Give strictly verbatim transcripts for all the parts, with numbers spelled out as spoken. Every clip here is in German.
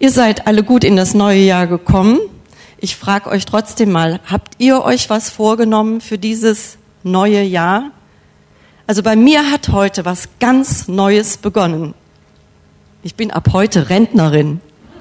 Ihr seid alle gut in das neue Jahr gekommen. Ich frage euch trotzdem mal, habt ihr euch was vorgenommen für dieses neue Jahr? Also bei mir hat heute was ganz Neues begonnen. Ich bin ab heute Rentnerin.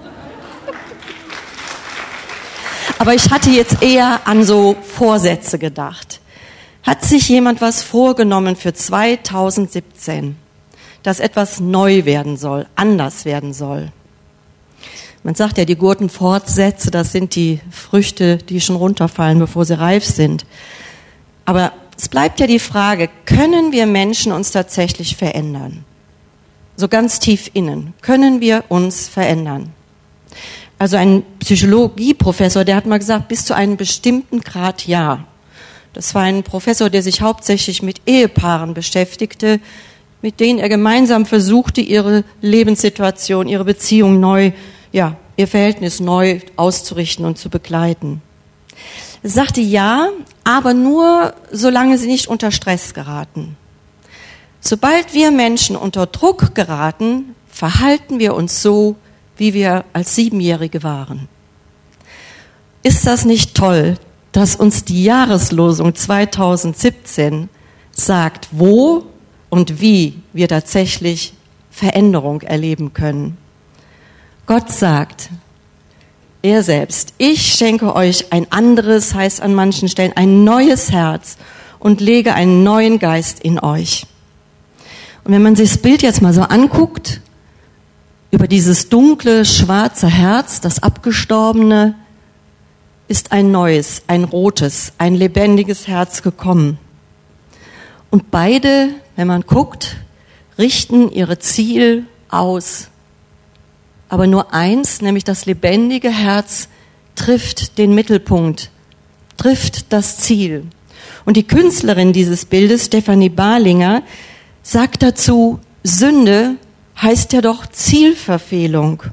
Aber ich hatte jetzt eher an so Vorsätze gedacht. Hat sich jemand was vorgenommen für zweitausendsiebzehn, dass etwas neu werden soll, anders werden soll? Man sagt ja, die guten Fortsätze, das sind die Früchte, die schon runterfallen, bevor sie reif sind. Aber es bleibt ja die Frage, können wir Menschen uns tatsächlich verändern? So ganz tief innen, können wir uns verändern? Also ein Psychologieprofessor, der hat mal gesagt, bis zu einem bestimmten Grad ja. Das war ein Professor, der sich hauptsächlich mit Ehepaaren beschäftigte, mit denen er gemeinsam versuchte, ihre Lebenssituation, ihre Beziehung neu, ja, ihr Verhältnis neu auszurichten und zu begleiten. Er sagte ja, aber nur, solange sie nicht unter Stress geraten. Sobald wir Menschen unter Druck geraten, verhalten wir uns so, wie wir als Siebenjährige waren. Ist das nicht toll, dass uns die Jahreslosung zweitausendsiebzehn sagt, wo und wie wir tatsächlich Veränderung erleben können? Gott sagt, er selbst, ich schenke euch ein anderes, heißt an manchen Stellen, ein neues Herz und lege einen neuen Geist in euch. Und wenn man sich das Bild jetzt mal so anguckt, über dieses dunkle, schwarze Herz, das abgestorbene, ist ein neues, ein rotes, ein lebendiges Herz gekommen. Und beide, wenn man guckt, richten ihre Ziel aus. Aber nur eins, nämlich das lebendige Herz, trifft den Mittelpunkt, trifft das Ziel. Und die Künstlerin dieses Bildes, Stefanie Barlinger, sagt dazu, Sünde heißt ja doch Zielverfehlung.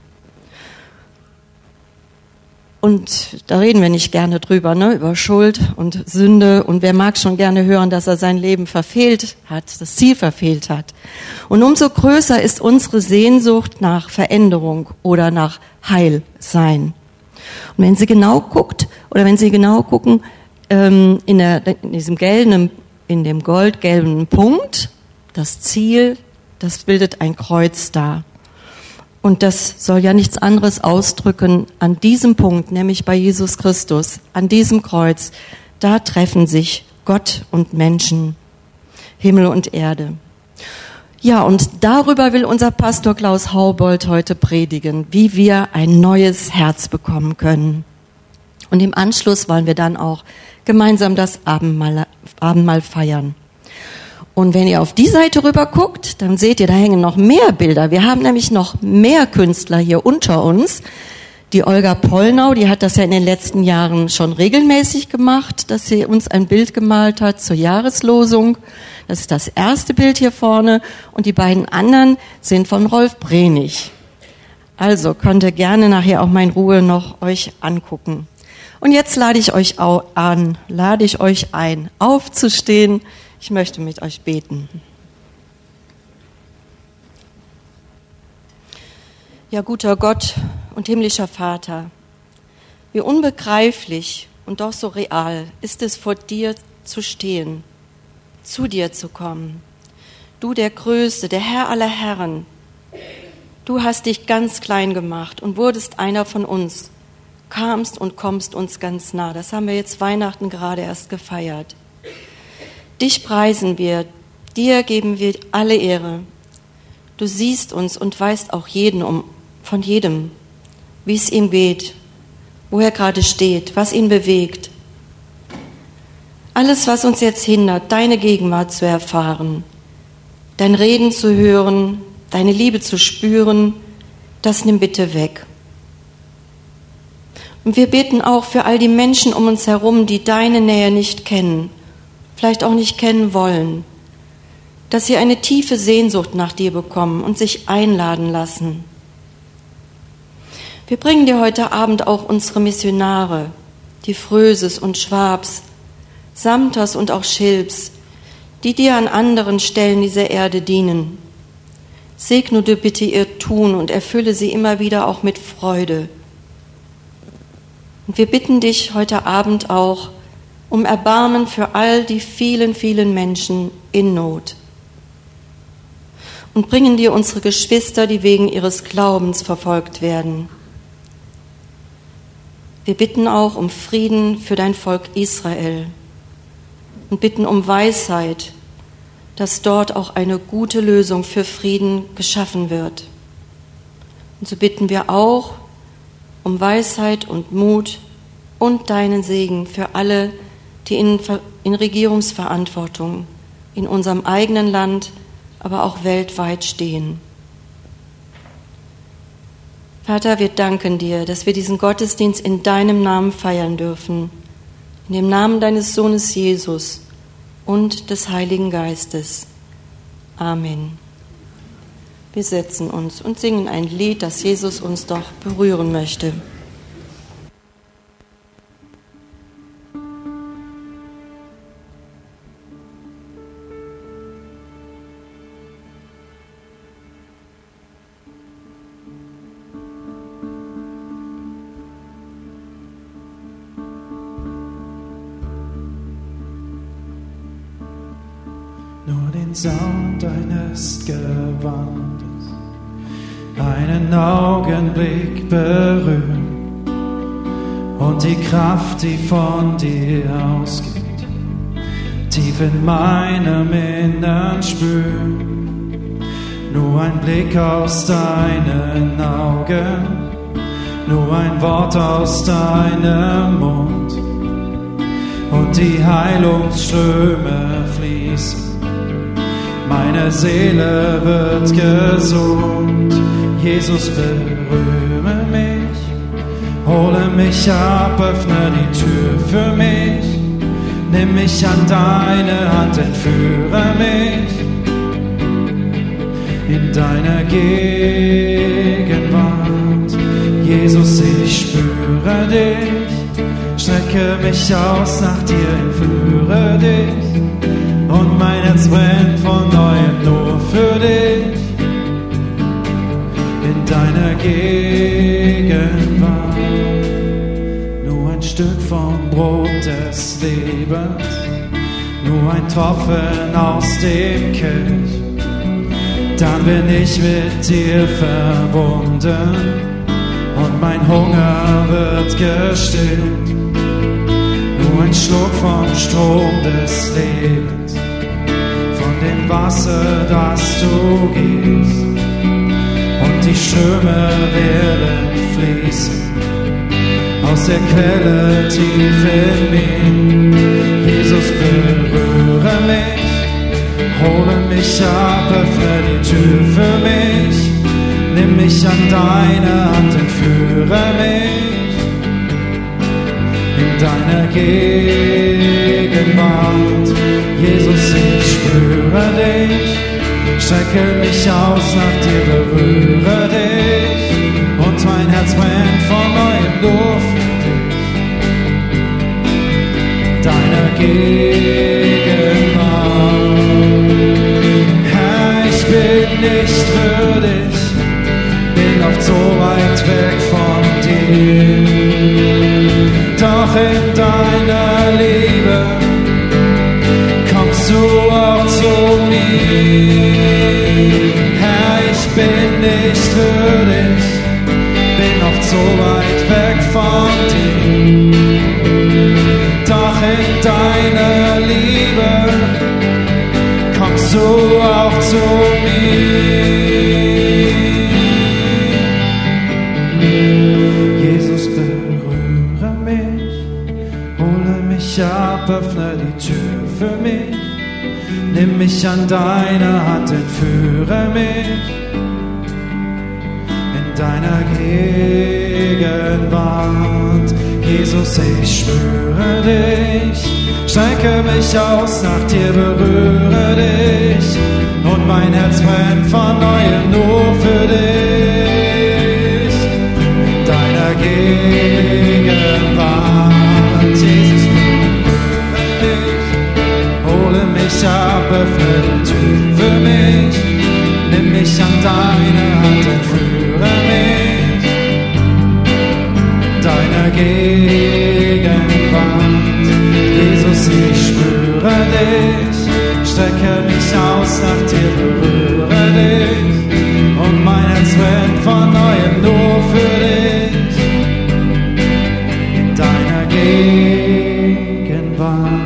Und da reden wir nicht gerne drüber, ne, über Schuld und Sünde. Und wer mag schon gerne hören, dass er sein Leben verfehlt hat, das Ziel verfehlt hat. Und umso größer ist unsere Sehnsucht nach Veränderung oder nach Heilsein. Und wenn Sie genau guckt, oder wenn Sie genau gucken, ähm, in, der, in diesem gelben, in dem goldgelben Punkt, das Ziel, das bildet ein Kreuz dar. Und das soll ja nichts anderes ausdrücken an diesem Punkt, nämlich bei Jesus Christus, an diesem Kreuz. Da treffen sich Gott und Menschen, Himmel und Erde. Ja, und darüber will unser Pastor Klaus Haubold heute predigen, wie wir ein neues Herz bekommen können. Und im Anschluss wollen wir dann auch gemeinsam das Abendmahl, Abendmahl feiern. Und wenn ihr auf die Seite rüber guckt, dann seht ihr, da hängen noch mehr Bilder. Wir haben nämlich noch mehr Künstler hier unter uns. Die Olga Pollnau, die hat das ja in den letzten Jahren schon regelmäßig gemacht, dass sie uns ein Bild gemalt hat zur Jahreslosung. Das ist das erste Bild hier vorne. Und die beiden anderen sind von Rolf Brenig. Also könnt ihr gerne nachher auch mal in Ruhe noch euch angucken. Und jetzt lade ich euch an, lade ich euch ein, aufzustehen. Ich möchte mit euch beten. Ja, guter Gott und himmlischer Vater, wie unbegreiflich und doch so real ist es, vor dir zu stehen, zu dir zu kommen. Du, der Größte, der Herr aller Herren, du hast dich ganz klein gemacht und wurdest einer von uns, kamst und kommst uns ganz nah. Das haben wir jetzt Weihnachten gerade erst gefeiert. Dich preisen wir, dir geben wir alle Ehre. Du siehst uns und weißt auch jeden um, von jedem, wie es ihm geht, wo er gerade steht, was ihn bewegt. Alles, was uns jetzt hindert, deine Gegenwart zu erfahren, dein Reden zu hören, deine Liebe zu spüren, das nimm bitte weg. Und wir beten auch für all die Menschen um uns herum, die deine Nähe nicht kennen, vielleicht auch nicht kennen wollen, dass sie eine tiefe Sehnsucht nach dir bekommen und sich einladen lassen. Wir bringen dir heute Abend auch unsere Missionare, die Fröses und Schwabs, Samters und auch Schilps, die dir an anderen Stellen dieser Erde dienen. Segne du bitte ihr Tun und erfülle sie immer wieder auch mit Freude. Und wir bitten dich heute Abend auch um Erbarmen für all die vielen, vielen Menschen in Not. Und bringen dir unsere Geschwister, die wegen ihres Glaubens verfolgt werden. Wir bitten auch um Frieden für dein Volk Israel und bitten um Weisheit, dass dort auch eine gute Lösung für Frieden geschaffen wird. Und so bitten wir auch um Weisheit und Mut und deinen Segen für alle, die in, in Regierungsverantwortung in unserem eigenen Land, aber auch weltweit stehen. Vater, wir danken dir, dass wir diesen Gottesdienst in deinem Namen feiern dürfen, in dem Namen deines Sohnes Jesus und des Heiligen Geistes. Amen. Wir setzen uns und singen ein Lied, das Jesus uns doch berühren möchte. Nur den Saum deines Gewandes einen Augenblick berühren und die Kraft, die von dir ausgeht, tief in meinem Innern spüren. Nur ein Blick aus deinen Augen, nur ein Wort aus deinem Mund und die Heilungsströme fließen. Meine Seele wird gesund. Jesus, berühre mich, hole mich ab, öffne die Tür für mich. Nimm mich an deine Hand, entführe mich in deine Gegenwart. Jesus, ich spüre dich, strecke mich aus nach dir, entführe dich. Und mein Herz brennt von neuem nur für dich, in deiner Gegenwart. Nur ein Stück vom Brot des Lebens, nur ein Tropfen aus dem Kelch, dann bin ich mit dir verbunden und mein Hunger wird gestillt. Nur ein Schluck vom Strom des Lebens, von dem Wasser, das du gibst, und die Ströme werden fließen aus der Quelle tief in mir. Jesus, berühre mich, hole mich ab, öffne die Tür für mich. Nimm mich an deine Hand, entführe mich in deiner Gegenwart. Jesus, ich spüre dich, strecke mich aus nach dir, berühre dich, und mein Herz brennt von neuem nur für dich, deiner Gegenwart. Herr, ich bin nicht würdig, bin oft so weit weg von dir, doch in deiner Liebe kommst du auch zu mir. Herr, ich bin nicht würdig, bin oft so weit weg von dir, doch in deiner Liebe kommst du auch zu mir. Jesus, berühre mich, hole mich ab, öffne die Tür für mich. Nimm mich an deine Hand, entführe mich in deiner Gegenwart. Jesus, ich spüre dich, strecke mich aus nach dir, berühre dich, und mein Herz brennt von neuem nur für dich, in deiner Gegenwart. Jesus, berühre mich, hole mich ab, öffne die Tür für mich. Nimm mich mich an deine Hand, entführe mich deiner Gegenwart. Jesus, ich spüre dich, strecke mich aus nach dir, berühre dich und mein Herz brennt von neuem nur für dich in deiner Gegenwart.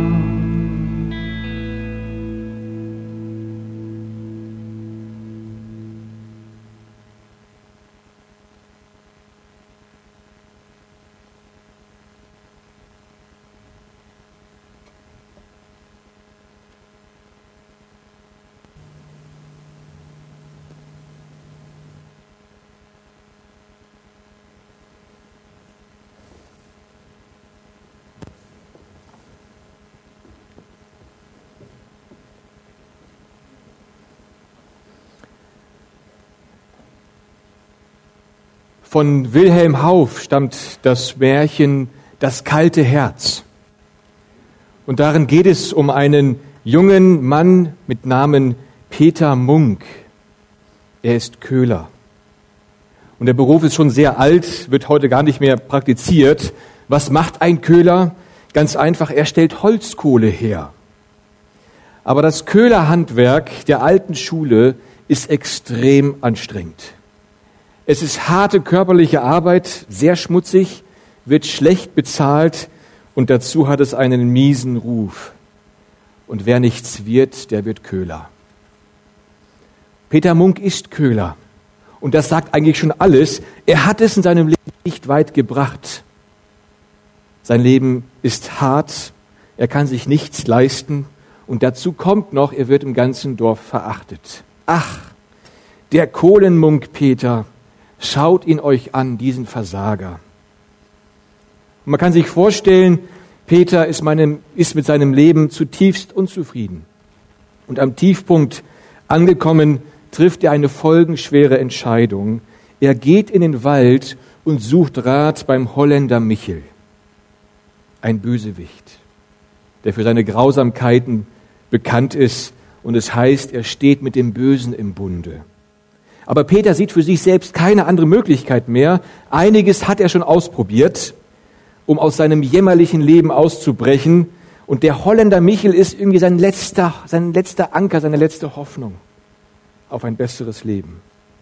Von Wilhelm Hauff stammt das Märchen Das kalte Herz. Und darin geht es um einen jungen Mann mit Namen Peter Munk. Er ist Köhler. Und der Beruf ist schon sehr alt, wird heute gar nicht mehr praktiziert. Was macht ein Köhler? Ganz einfach, er stellt Holzkohle her. Aber das Köhlerhandwerk der alten Schule ist extrem anstrengend. Es ist harte körperliche Arbeit, sehr schmutzig, wird schlecht bezahlt und dazu hat es einen miesen Ruf. Und wer nichts wird, der wird Köhler. Peter Munk ist Köhler. Und das sagt eigentlich schon alles. Er hat es in seinem Leben nicht weit gebracht. Sein Leben ist hart, er kann sich nichts leisten und dazu kommt noch, er wird im ganzen Dorf verachtet. Ach, der Kohlenmunk Peter, schaut ihn euch an, diesen Versager. Und man kann sich vorstellen, Peter ist, meinem, ist mit seinem Leben zutiefst unzufrieden. Und am Tiefpunkt angekommen, trifft er eine folgenschwere Entscheidung. Er geht in den Wald und sucht Rat beim Holländer Michel. Ein Bösewicht, der für seine Grausamkeiten bekannt ist. Und es heißt, er steht mit dem Bösen im Bunde. Aber Peter sieht für sich selbst keine andere Möglichkeit mehr. Einiges hat er schon ausprobiert, um aus seinem jämmerlichen Leben auszubrechen. Und der Holländer Michel ist irgendwie sein letzter, sein letzter Anker, seine letzte Hoffnung auf ein besseres Leben.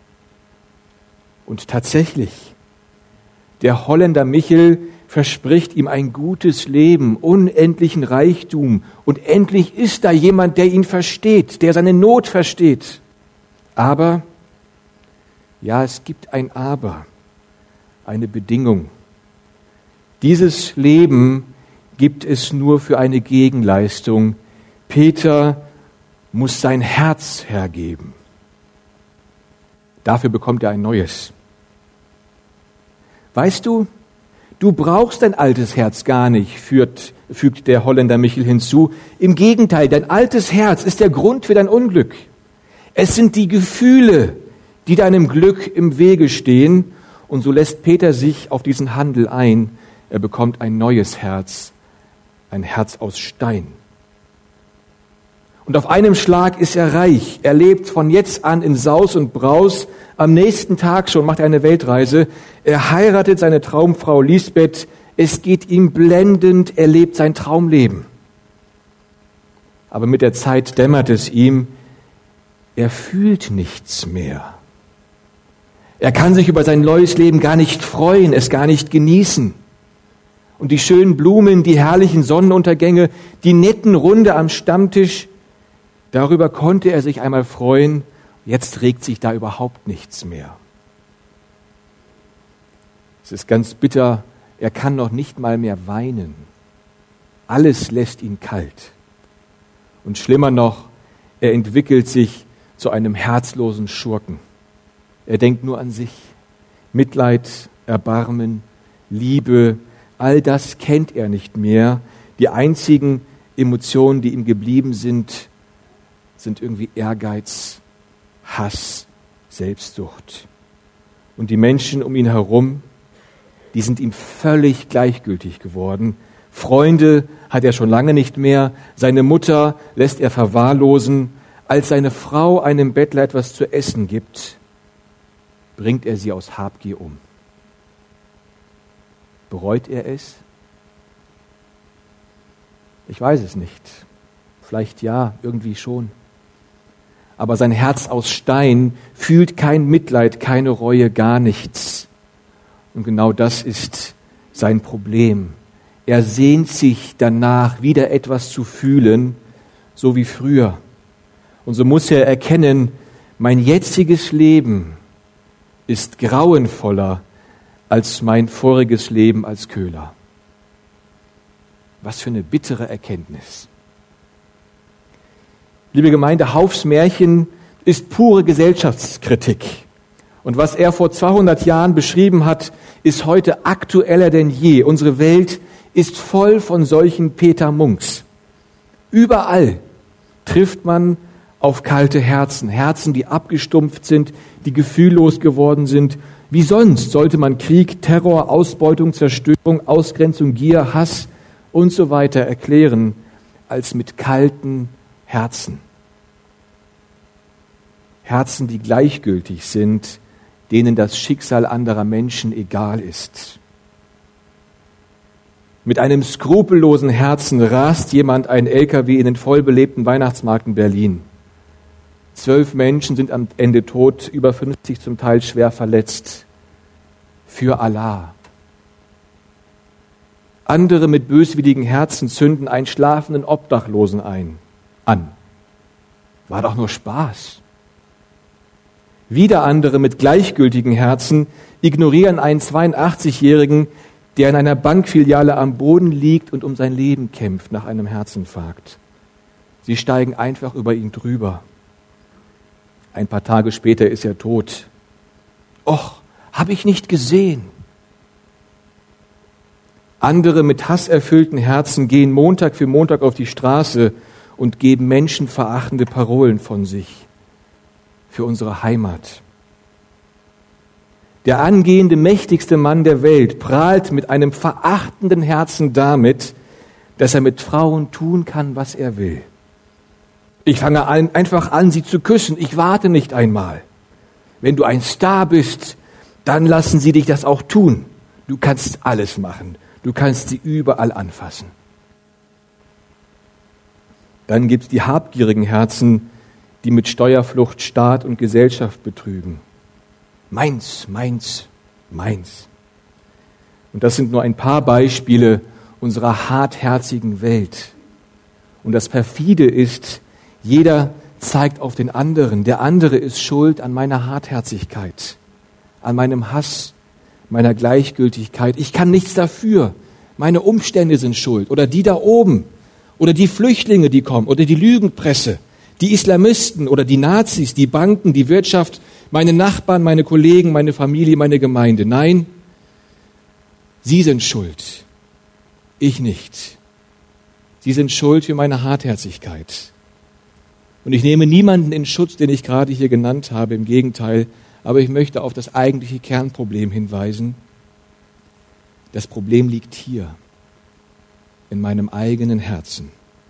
Und tatsächlich, der Holländer Michel verspricht ihm ein gutes Leben, unendlichen Reichtum. Und endlich ist da jemand, der ihn versteht, der seine Not versteht. Aber ja, es gibt ein Aber, eine Bedingung. Dieses Leben gibt es nur für eine Gegenleistung. Peter muss sein Herz hergeben. Dafür bekommt er ein neues. Weißt du, du brauchst dein altes Herz gar nicht, fügt, fügt der Holländer Michel hinzu. Im Gegenteil, dein altes Herz ist der Grund für dein Unglück. Es sind die Gefühle, die deinem Glück im Wege stehen. Und so lässt Peter sich auf diesen Handel ein. Er bekommt ein neues Herz, ein Herz aus Stein. Und auf einem Schlag ist er reich. Er lebt von jetzt an in Saus und Braus. Am nächsten Tag schon macht er eine Weltreise. Er heiratet seine Traumfrau Lisbeth. Es geht ihm blendend. Er lebt sein Traumleben. Aber mit der Zeit dämmert es ihm, er fühlt nichts mehr. Er kann sich über sein neues Leben gar nicht freuen, es gar nicht genießen. Und die schönen Blumen, die herrlichen Sonnenuntergänge, die netten Runde am Stammtisch, darüber konnte er sich einmal freuen. Jetzt regt sich da überhaupt nichts mehr. Es ist ganz bitter, er kann noch nicht mal mehr weinen. Alles lässt ihn kalt. Und schlimmer noch, er entwickelt sich zu einem herzlosen Schurken. Er denkt nur an sich. Mitleid, Erbarmen, Liebe, all das kennt er nicht mehr. Die einzigen Emotionen, die ihm geblieben sind, sind irgendwie Ehrgeiz, Hass, Selbstsucht. Und die Menschen um ihn herum, die sind ihm völlig gleichgültig geworden. Freunde hat er schon lange nicht mehr. Seine Mutter lässt er verwahrlosen. als seine Frau einem Bettler etwas zu essen gibt, bringt er sie aus Habgier um. Bereut er es? Ich weiß es nicht. Vielleicht ja, irgendwie schon. Aber sein Herz aus Stein fühlt kein Mitleid, keine Reue, gar nichts. Und genau das ist sein Problem. Er sehnt sich danach, wieder etwas zu fühlen, so wie früher. Und so muss er erkennen, mein jetziges Leben ist grauenvoller als mein voriges Leben als Köhler. Was für eine bittere Erkenntnis. Liebe Gemeinde, Hauffs Märchen ist pure Gesellschaftskritik. Und was er vor zweihundert Jahren beschrieben hat, ist heute aktueller denn je. Unsere Welt ist voll von solchen Peter Munks. Überall trifft man auf kalte Herzen, Herzen, die abgestumpft sind, die gefühllos geworden sind. Wie sonst sollte man Krieg, Terror, Ausbeutung, Zerstörung, Ausgrenzung, Gier, Hass und so weiter erklären, als mit kalten Herzen. Herzen, die gleichgültig sind, denen das Schicksal anderer Menschen egal ist. Mit einem skrupellosen Herzen rast jemand ein L K W in den vollbelebten Weihnachtsmarkt in Berlin. Zwölf Menschen sind am Ende tot, über fünfzig zum Teil schwer verletzt. Für Allah. Andere mit böswilligen Herzen zünden einen schlafenden Obdachlosen ein, an. War doch nur Spaß. Wieder andere mit gleichgültigen Herzen ignorieren einen zweiundachtzigjährigen, der in einer Bankfiliale am Boden liegt und um sein Leben kämpft nach einem Herzinfarkt. Sie steigen einfach über ihn drüber. Ein paar Tage später ist er tot. Och, hab ich nicht gesehen. Andere mit hasserfüllten Herzen gehen Montag für Montag auf die Straße und geben menschenverachtende Parolen von sich für unsere Heimat. Der angehende, mächtigste Mann der Welt prahlt mit einem verachtenden Herzen damit, dass er mit Frauen tun kann, was er will. Ich fange an, einfach an, sie zu küssen. Ich warte nicht einmal. Wenn du ein Star bist, dann lassen sie dich das auch tun. Du kannst alles machen. Du kannst sie überall anfassen. Dann gibt es die habgierigen Herzen, die mit Steuerflucht Staat und Gesellschaft betrügen. Meins, meins, meins. Und das sind nur ein paar Beispiele unserer hartherzigen Welt. Und das Perfide ist, jeder zeigt auf den anderen. Der andere ist schuld an meiner Hartherzigkeit, an meinem Hass, meiner Gleichgültigkeit. Ich kann nichts dafür. Meine Umstände sind schuld. Oder die da oben. Oder die Flüchtlinge, die kommen. Oder die Lügenpresse. Die Islamisten oder die Nazis, die Banken, die Wirtschaft, meine Nachbarn, meine Kollegen, meine Familie, meine Gemeinde. Nein, sie sind schuld. Ich nicht. Sie sind schuld für meine Hartherzigkeit. Und ich nehme niemanden in Schutz, den ich gerade hier genannt habe. Im Gegenteil, aber ich möchte auf das eigentliche Kernproblem hinweisen. Das Problem liegt hier, in meinem eigenen Herzen.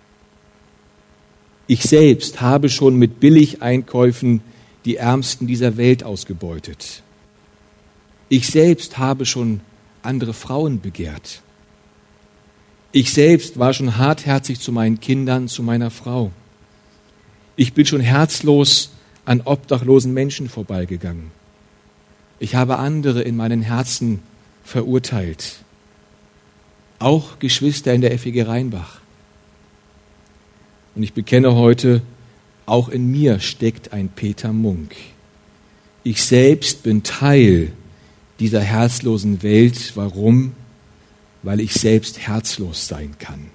Ich selbst habe schon mit Billigeinkäufen die Ärmsten dieser Welt ausgebeutet. Ich selbst habe schon andere Frauen begehrt. Ich selbst war schon hartherzig zu meinen Kindern, zu meiner Frau. Ich bin schon herzlos an obdachlosen Menschen vorbeigegangen. Ich habe andere in meinen Herzen verurteilt. Auch Geschwister in der F E G Rheinbach. Und ich bekenne heute, auch in mir steckt ein Peter Munk. Ich selbst bin Teil dieser herzlosen Welt. Warum? Weil ich selbst herzlos sein kann.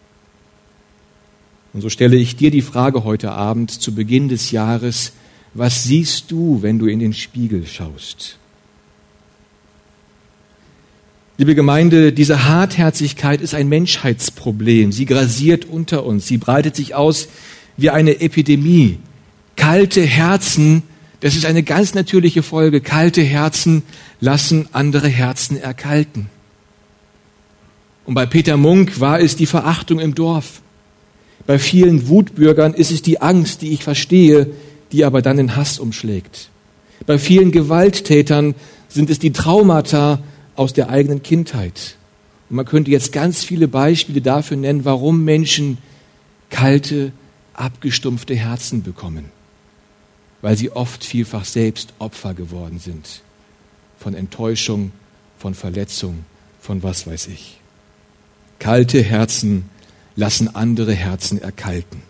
Und so stelle ich dir die Frage heute Abend zu Beginn des Jahres, was siehst du, wenn du in den Spiegel schaust? Liebe Gemeinde, diese Hartherzigkeit ist ein Menschheitsproblem. Sie grasiert unter uns. Sie breitet sich aus wie eine Epidemie. Kalte Herzen, das ist eine ganz natürliche Folge. Kalte Herzen lassen andere Herzen erkalten. Und bei Peter Munk war es die Verachtung im Dorf. Bei vielen Wutbürgern ist es die Angst, die ich verstehe, die aber dann in Hass umschlägt. Bei vielen Gewalttätern sind es die Traumata aus der eigenen Kindheit. Und man könnte jetzt ganz viele Beispiele dafür nennen, warum Menschen kalte, abgestumpfte Herzen bekommen. Weil sie oft vielfach selbst Opfer geworden sind. Von Enttäuschung, von Verletzung, von was weiß ich. Kalte Herzen lassen andere Herzen erkalten.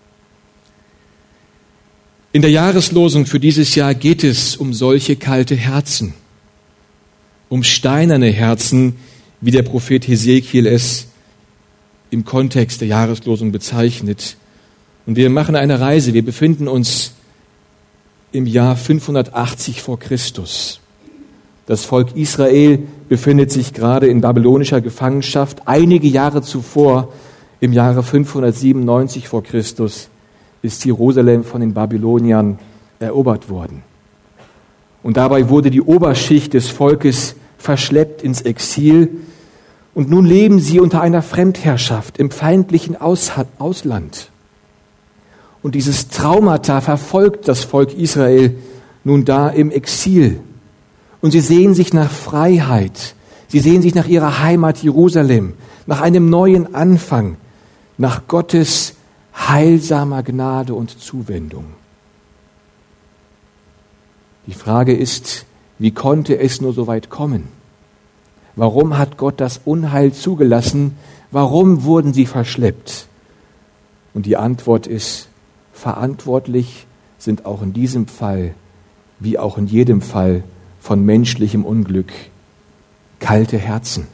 In der Jahreslosung für dieses Jahr geht es um solche kalte Herzen, um steinerne Herzen, wie der Prophet Hesekiel es im Kontext der Jahreslosung bezeichnet. Und wir machen eine Reise, wir befinden uns im Jahr fünfhundertachtzig vor Christus. Das Volk Israel befindet sich gerade in babylonischer Gefangenschaft. Einige Jahre zuvor, im Jahre fünfhundertsiebenundneunzig vor Christus, ist Jerusalem von den Babyloniern erobert worden. Und dabei wurde die Oberschicht des Volkes verschleppt ins Exil. Und nun leben sie unter einer Fremdherrschaft im feindlichen Aus- Ausland. Und dieses Traumata verfolgt das Volk Israel nun da im Exil. Und sie sehen sich nach Freiheit. Sie sehen sich nach ihrer Heimat Jerusalem, nach einem neuen Anfang, nach Gottes heilsamer Gnade und Zuwendung. Die Frage ist, wie konnte es nur so weit kommen? Warum hat Gott das Unheil zugelassen? Warum wurden sie verschleppt? Und die Antwort ist, verantwortlich sind auch in diesem Fall, wie auch in jedem Fall von menschlichem Unglück, kalte Herzen.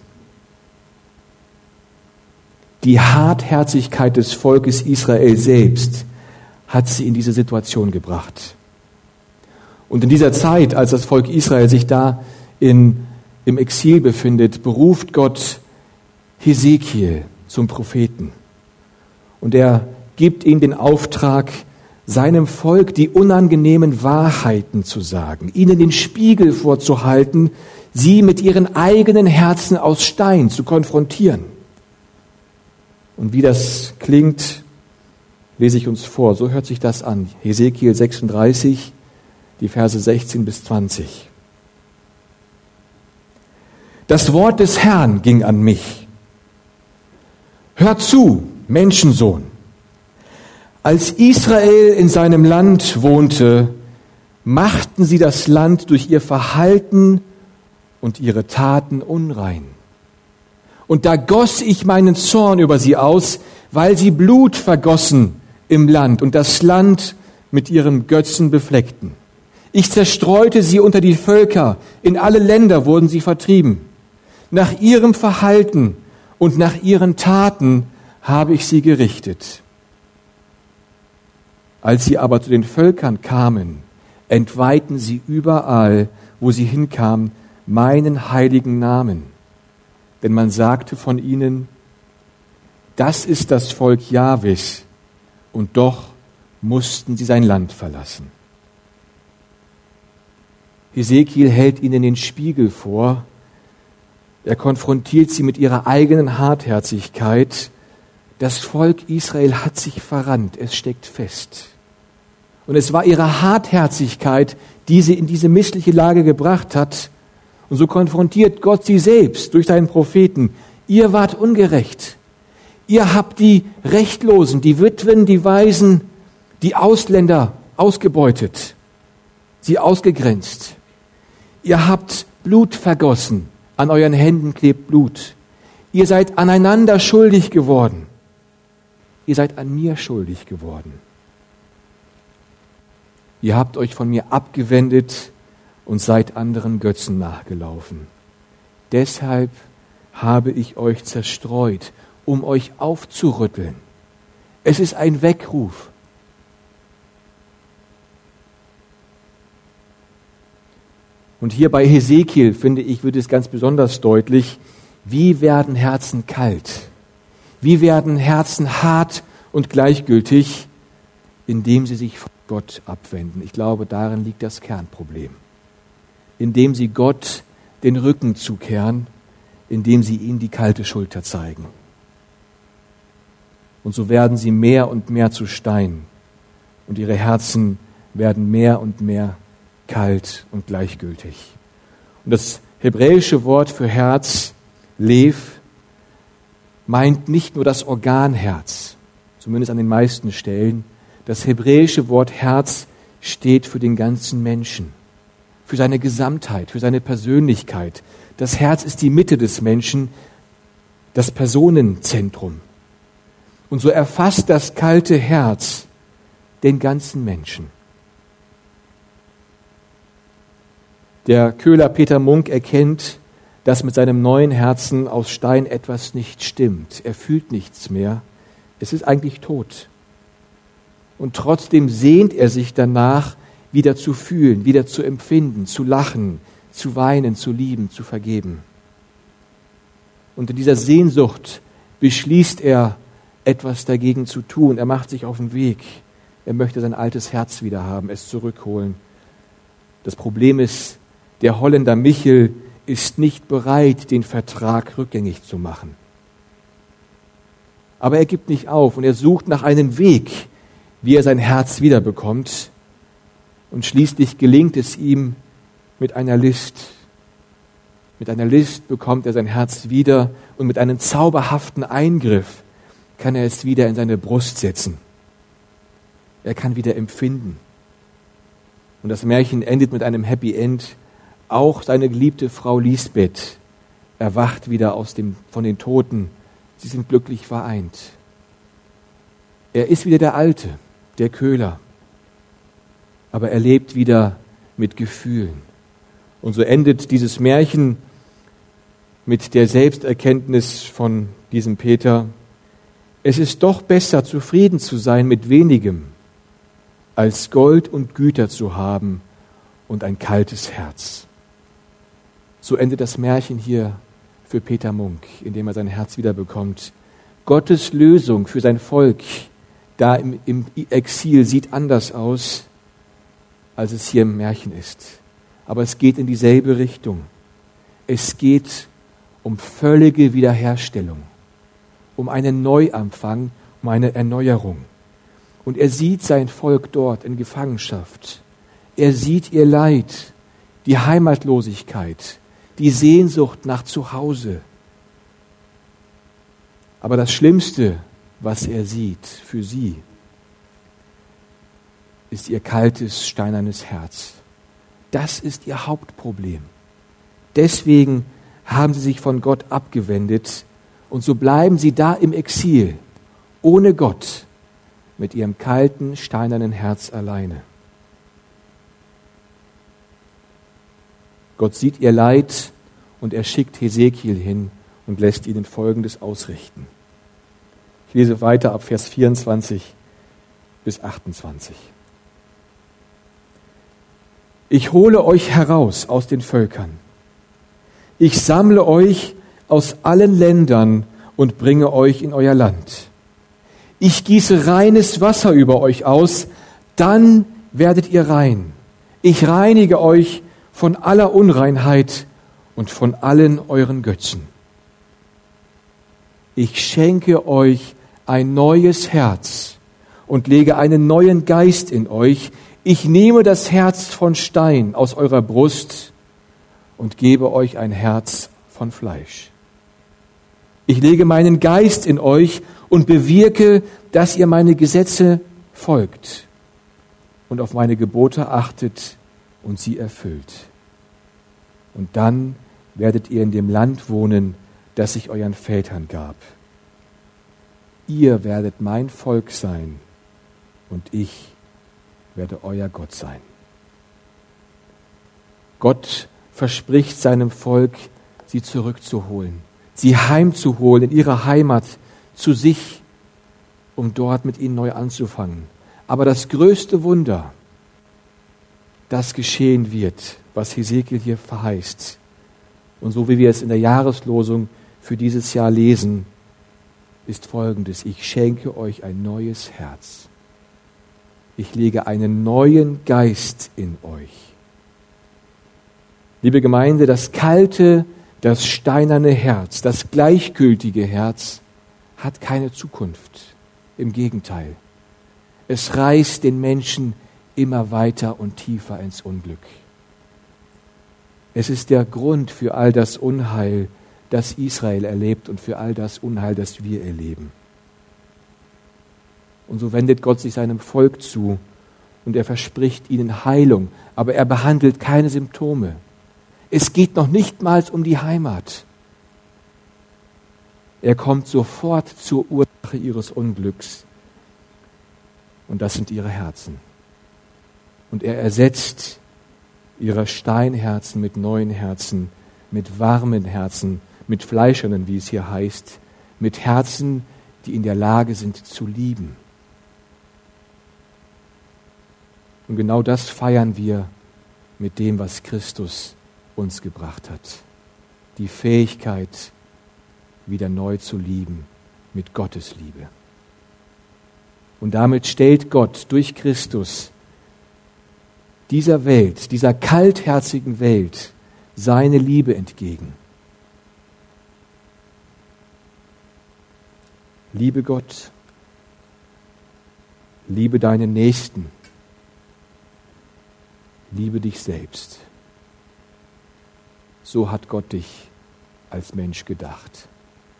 Die Hartherzigkeit des Volkes Israel selbst hat sie in diese Situation gebracht. Und in dieser Zeit, als das Volk Israel sich da in, im Exil befindet, beruft Gott Hesekiel zum Propheten. Und er gibt ihm den Auftrag, seinem Volk die unangenehmen Wahrheiten zu sagen, ihnen den Spiegel vorzuhalten, sie mit ihren eigenen Herzen aus Stein zu konfrontieren. Und wie das klingt, lese ich uns vor. So hört sich das an. Hesekiel sechsunddreißig, die Verse sechzehn bis zwanzig. Das Wort des Herrn ging an mich. Hör zu, Menschensohn. Als Israel in seinem Land wohnte, machten sie das Land durch ihr Verhalten und ihre Taten unrein. Und da goss ich meinen Zorn über sie aus, weil sie Blut vergossen im Land und das Land mit ihren Götzen befleckten. Ich zerstreute sie unter die Völker, in alle Länder wurden sie vertrieben. Nach ihrem Verhalten und nach ihren Taten habe ich sie gerichtet. Als sie aber zu den Völkern kamen, entweihten sie überall, wo sie hinkamen, meinen heiligen Namen. Denn man sagte von ihnen, das ist das Volk Jahwes, und doch mussten sie sein Land verlassen. Hesekiel hält ihnen den Spiegel vor. Er konfrontiert sie mit ihrer eigenen Hartherzigkeit. Das Volk Israel hat sich verrannt, es steckt fest. Und es war ihre Hartherzigkeit, die sie in diese missliche Lage gebracht hat. Und so konfrontiert Gott sie selbst durch seinen Propheten. Ihr wart ungerecht. Ihr habt die Rechtlosen, die Witwen, die Waisen, die Ausländer ausgebeutet, sie ausgegrenzt. Ihr habt Blut vergossen, an euren Händen klebt Blut. Ihr seid aneinander schuldig geworden. Ihr seid an mir schuldig geworden. Ihr habt euch von mir abgewendet und seid anderen Götzen nachgelaufen. Deshalb habe ich euch zerstreut, um euch aufzurütteln. Es ist ein Weckruf. Und hier bei Hesekiel, finde ich, wird es ganz besonders deutlich, wie werden Herzen kalt? Wie werden Herzen hart und gleichgültig, indem sie sich von Gott abwenden? Ich glaube, darin liegt das Kernproblem. Indem sie Gott den Rücken zukehren, indem sie ihm die kalte Schulter zeigen. Und so werden sie mehr und mehr zu Stein. Und ihre Herzen werden mehr und mehr kalt und gleichgültig. Und das hebräische Wort für Herz, Lev, meint nicht nur das Organherz, zumindest an den meisten Stellen. Das hebräische Wort Herz steht für den ganzen Menschen, für seine Gesamtheit, für seine Persönlichkeit. Das Herz ist die Mitte des Menschen, das Personenzentrum. Und so erfasst das kalte Herz den ganzen Menschen. Der Köhler Peter Munk erkennt, dass mit seinem neuen Herzen aus Stein etwas nicht stimmt. Er fühlt nichts mehr. Es ist eigentlich tot. Und trotzdem sehnt er sich danach, wieder zu fühlen, wieder zu empfinden, zu lachen, zu weinen, zu lieben, zu vergeben. Und in dieser Sehnsucht beschließt er, etwas dagegen zu tun. Er macht sich auf den Weg. Er möchte sein altes Herz wieder haben, es zurückholen. Das Problem ist, der Holländer Michel ist nicht bereit, den Vertrag rückgängig zu machen. Aber er gibt nicht auf und er sucht nach einem Weg, wie er sein Herz wiederbekommt. Und schließlich gelingt es ihm mit einer List. Mit einer List bekommt er sein Herz wieder und mit einem zauberhaften Eingriff kann er es wieder in seine Brust setzen. Er kann wieder empfinden. Und das Märchen endet mit einem Happy End. Auch seine geliebte Frau Lisbeth erwacht wieder aus dem, von den Toten. Sie sind glücklich vereint. Er ist wieder der Alte, der Köhler. Aber er lebt wieder mit Gefühlen. Und so endet dieses Märchen mit der Selbsterkenntnis von diesem Peter. Es ist doch besser, zufrieden zu sein mit wenigem, als Gold und Güter zu haben und ein kaltes Herz. So endet das Märchen hier für Peter Munk, indem er sein Herz wiederbekommt. Gottes Lösung für sein Volk da im, im Exil sieht anders aus, als es hier im Märchen ist. Aber es geht in dieselbe Richtung. Es geht um völlige Wiederherstellung, um einen Neuanfang, um eine Erneuerung. Und er sieht sein Volk dort in Gefangenschaft. Er sieht ihr Leid, die Heimatlosigkeit, die Sehnsucht nach Zuhause. Aber das Schlimmste, was er sieht für sie, ist ihr kaltes, steinernes Herz. Das ist ihr Hauptproblem. Deswegen haben sie sich von Gott abgewendet und so bleiben sie da im Exil, ohne Gott, mit ihrem kalten, steinernen Herz alleine. Gott sieht ihr Leid und er schickt Hesekiel hin und lässt ihnen Folgendes ausrichten. Ich lese weiter ab Vers vierundzwanzig bis achtundzwanzig. Ich hole euch heraus aus den Völkern. Ich sammle euch aus allen Ländern und bringe euch in euer Land. Ich gieße reines Wasser über euch aus, dann werdet ihr rein. Ich reinige euch von aller Unreinheit und von allen euren Götzen. Ich schenke euch ein neues Herz und lege einen neuen Geist in euch. Ich nehme das Herz von Stein aus eurer Brust und gebe euch ein Herz von Fleisch. Ich lege meinen Geist in euch und bewirke, dass ihr meine Gesetze folgt und auf meine Gebote achtet und sie erfüllt. Und dann werdet ihr in dem Land wohnen, das ich euren Vätern gab. Ihr werdet mein Volk sein und ich werde euer Gott sein. Gott verspricht seinem Volk, sie zurückzuholen, sie heimzuholen in ihre Heimat, zu sich, um dort mit ihnen neu anzufangen. Aber das größte Wunder, das geschehen wird, was Hesekiel hier verheißt, und so wie wir es in der Jahreslosung für dieses Jahr lesen, ist Folgendes: Ich schenke euch ein neues Herz. Ich lege einen neuen Geist in euch. Liebe Gemeinde, das kalte, das steinerne Herz, das gleichgültige Herz hat keine Zukunft. Im Gegenteil. Es reißt den Menschen immer weiter und tiefer ins Unglück. Es ist der Grund für all das Unheil, das Israel erlebt und für all das Unheil, das wir erleben. Und so wendet Gott sich seinem Volk zu und er verspricht ihnen Heilung, aber er behandelt keine Symptome. Es geht noch nicht mal um die Heimat. Er kommt sofort zur Ursache ihres Unglücks und das sind ihre Herzen. Und er ersetzt ihre Steinherzen mit neuen Herzen, mit warmen Herzen, mit fleischernen, wie es hier heißt, mit Herzen, die in der Lage sind zu lieben. Und genau das feiern wir mit dem, was Christus uns gebracht hat. Die Fähigkeit, wieder neu zu lieben, mit Gottes Liebe. Und damit stellt Gott durch Christus dieser Welt, dieser kaltherzigen Welt, seine Liebe entgegen. Liebe Gott, liebe deinen Nächsten, liebe dich selbst. So hat Gott dich als Mensch gedacht.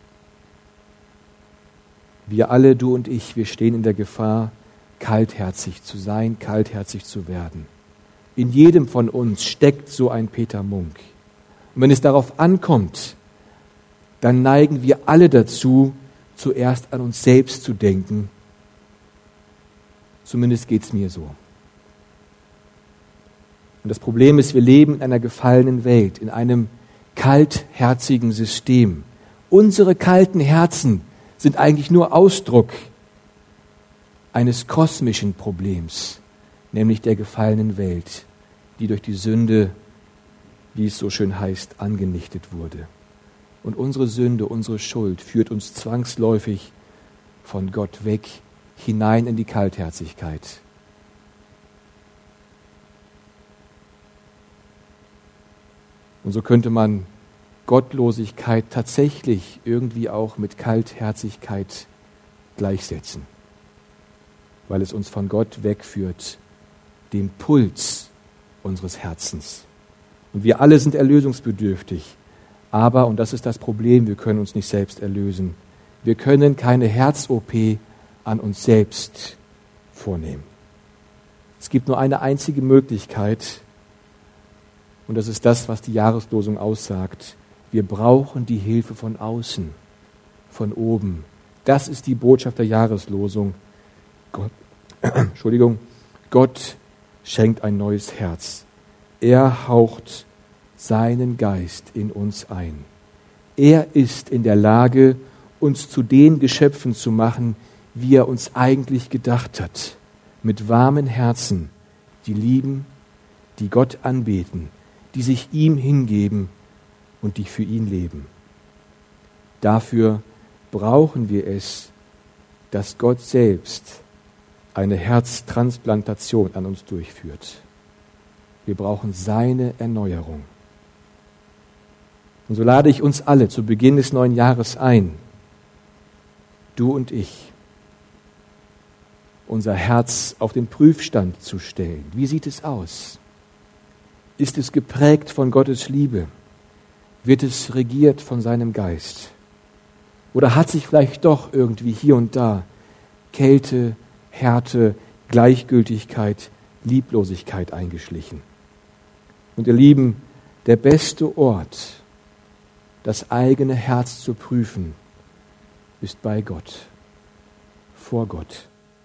Wir alle, du und ich, wir stehen in der Gefahr, kaltherzig zu sein, kaltherzig zu werden. In jedem von uns steckt so ein Peter Munk. Und wenn es darauf ankommt, dann neigen wir alle dazu, zuerst an uns selbst zu denken. Zumindest geht es mir so. Und das Problem ist, wir leben in einer gefallenen Welt, in einem kaltherzigen System. Unsere kalten Herzen sind eigentlich nur Ausdruck eines kosmischen Problems, nämlich der gefallenen Welt, die durch die Sünde, wie es so schön heißt, angenichtet wurde. Und unsere Sünde, unsere Schuld führt uns zwangsläufig von Gott weg, hinein in die Kaltherzigkeit. Und so könnte man Gottlosigkeit tatsächlich irgendwie auch mit Kaltherzigkeit gleichsetzen, weil es uns von Gott wegführt, dem Puls unseres Herzens. Und wir alle sind erlösungsbedürftig, aber, und das ist das Problem, wir können uns nicht selbst erlösen. Wir können keine Herz-O P an uns selbst vornehmen. Es gibt nur eine einzige Möglichkeit, und das ist das, was die Jahreslosung aussagt. Wir brauchen die Hilfe von außen, von oben. Das ist die Botschaft der Jahreslosung. Gott, Entschuldigung, Gott schenkt ein neues Herz. Er haucht seinen Geist in uns ein. Er ist in der Lage, uns zu den Geschöpfen zu machen, wie er uns eigentlich gedacht hat. Mit warmen Herzen, die lieben, die Gott anbeten, die sich ihm hingeben und die für ihn leben. Dafür brauchen wir es, dass Gott selbst eine Herztransplantation an uns durchführt. Wir brauchen seine Erneuerung. Und so lade ich uns alle zu Beginn des neuen Jahres ein, du und ich, unser Herz auf den Prüfstand zu stellen. Wie sieht es aus? Ist es geprägt von Gottes Liebe? Wird es regiert von seinem Geist? Oder hat sich vielleicht doch irgendwie hier und da Kälte, Härte, Gleichgültigkeit, Lieblosigkeit eingeschlichen? Und ihr Lieben, der beste Ort, das eigene Herz zu prüfen, ist bei Gott, vor Gott.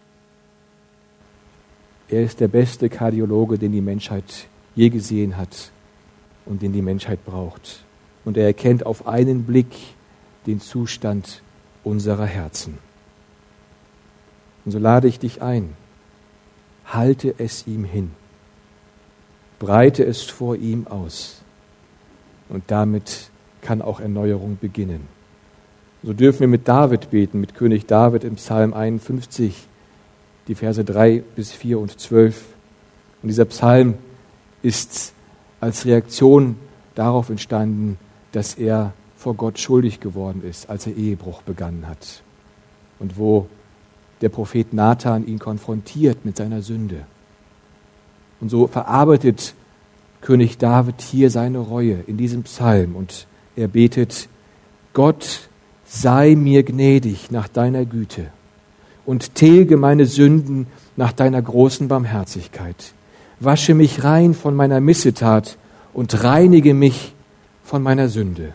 Er ist der beste Kardiologe, den die Menschheit je gesehen hat und den die Menschheit braucht. Und er erkennt auf einen Blick den Zustand unserer Herzen. Und so lade ich dich ein, halte es ihm hin, breite es vor ihm aus und damit kann auch Erneuerung beginnen. So dürfen wir mit David beten, mit König David im Psalm einundfünfzig, die Verse drei bis vier und zwölf. Und dieser Psalm ist als Reaktion darauf entstanden, dass er vor Gott schuldig geworden ist, als er Ehebruch begangen hat. Und wo der Prophet Nathan ihn konfrontiert mit seiner Sünde. Und so verarbeitet König David hier seine Reue in diesem Psalm und er betet: Gott, sei mir gnädig nach deiner Güte und tilge meine Sünden nach deiner großen Barmherzigkeit. Wasche mich rein von meiner Missetat und reinige mich von meiner Sünde.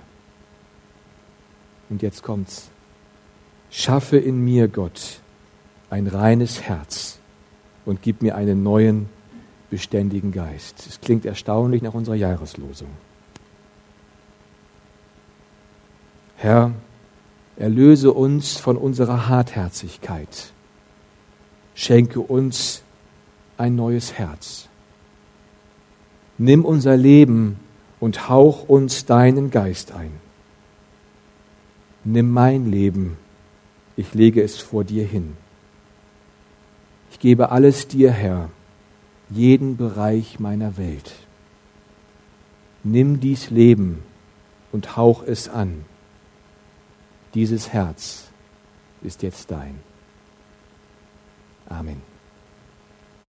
Und jetzt kommt's. Schaffe in mir, Gott, ein reines Herz und gib mir einen neuen, beständigen Geist. Es klingt erstaunlich nach unserer Jahreslosung. Herr, erlöse uns von unserer Hartherzigkeit. Schenke uns ein neues Herz. Nimm unser Leben und hauch uns deinen Geist ein. Nimm mein Leben, ich lege es vor dir hin. Ich gebe alles dir, Herr, jeden Bereich meiner Welt. Nimm dies Leben und hauch es an. Dieses Herz ist jetzt dein. Amen.